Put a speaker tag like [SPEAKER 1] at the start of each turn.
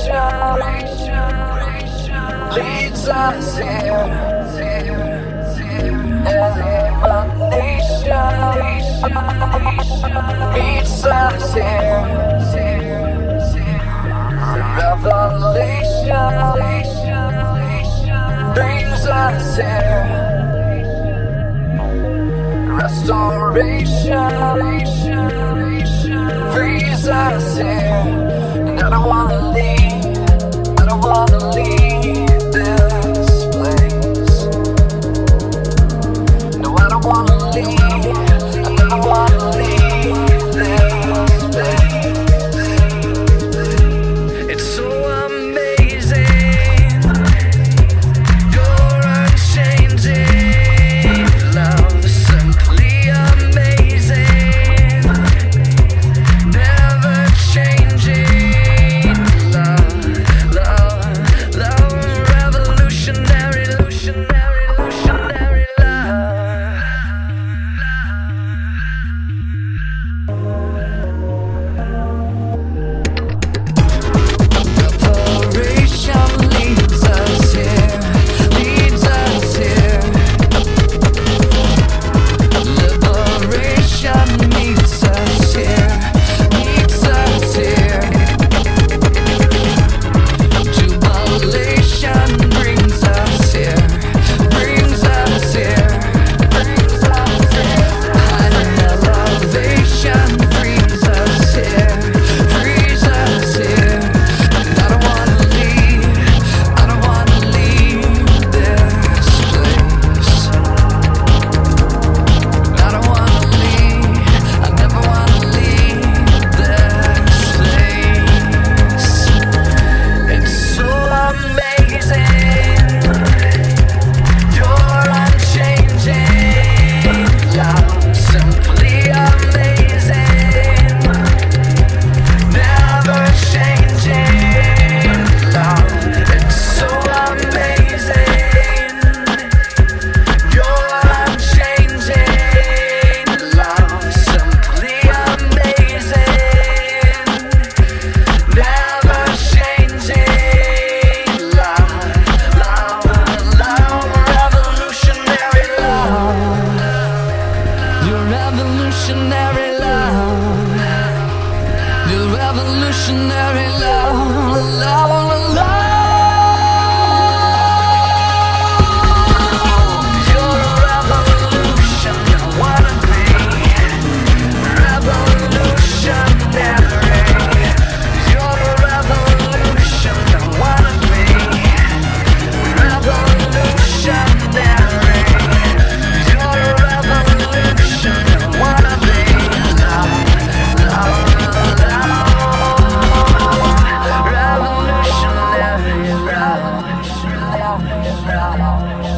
[SPEAKER 1] leads us here. Elimination meets us here. Revelation brings us here. Restoration frees us here. And I don't wanna leave, I don't wanna leave this place. No, I don't wanna leave, I don't wanna leave this place. It's so amazing, you're unchanging, love, simply amazing, never changing, love, love, love, revolutionary, revolutionary, revolutionary love. Reparation leads us here, leads us here. Liberation meets us here, meets us here. Jubilation brings us here, brings us here, brings us here. High elevation frees us here, frees us here. And I don't wanna leave, I don't wanna leave this place. I don't wanna leave, I never wanna leave this place. It's so amazing, you're unchanging, love, simply amazing, never changing, love. It's so amazing, you're unchanging, love, simply amazing, never changing, love, love, love, revolutionary love. Your revolutionary love, your revolutionary love, love, love. You're a revolution, I wanna be revolutionary. You're a revolution, I wanna be revolutionary. You're a revolution, I wanna be love, love, love. Revolutionary love.